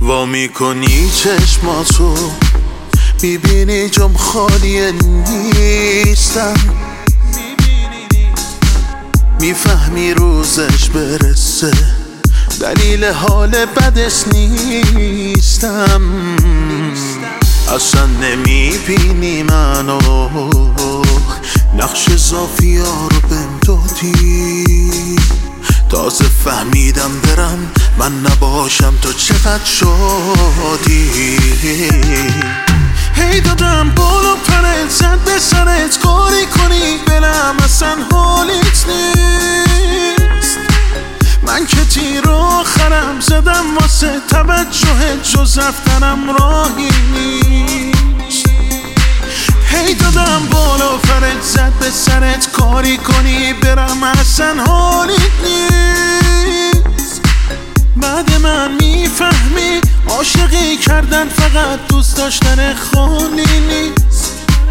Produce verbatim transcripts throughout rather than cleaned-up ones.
وا میکنی چشماتو میبینی جام خالی نیستم، میفهمی روزش برسه دلیل حال بدش نیستم. اصلا نمیبینی منو، نقش زافیا رو بهم دادی، تازه فهمیدم برم من نباشم تو چقدر شادی. هی دادم بالا پرت زد به سرت کاری کنی بلم اصلا حالیت نیست. من که تیر آخرم زدم واسه توجه جز رفتنم راهی نیست. هی دادم بالا پرت زد به سرت کاری کنی برم اصلا حالیت نیست. بعد من میفهمی عاشقی کردن فقط دوست داشتن خالی نیست.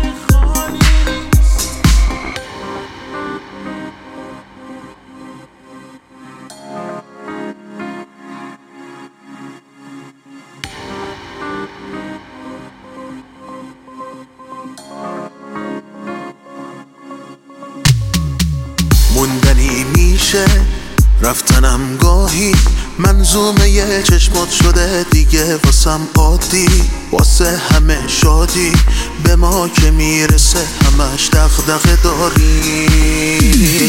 موندنی میشه رفتنم گاهی، منظومه یه چشمات شده دیگه واسم عادی، واسه همه شادی به ما که میرسه همش دغدغه داری.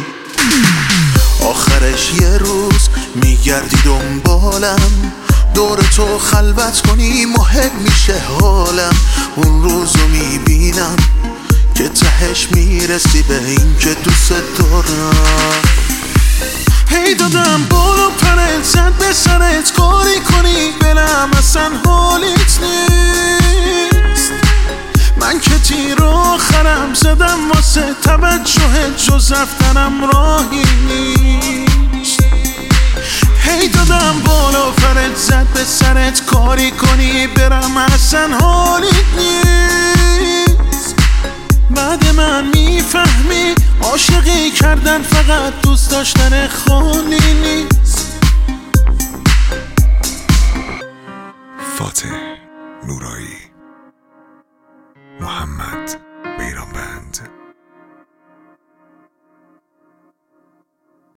آخرش یه روز میگردی دنبالم، دور تو خلوت کنی مهم میشه حالم. اون روزو میبینم که تهش میرسی به این که دوست دارم. هی دادم بالا پرت زد به سرت کاری کنی بلم اصلا حالیت نیست. من که تیر آخرم زدم واسه توجه جز رفتنم راهی نیست. هی دادم بالا پرت زد به سرت کاری کنی برم اصلا حالیت نیست. بعد من میفهمی عاشقی کردن فقط دوست داشتن خالی نیست. فاتح نورایی، محمد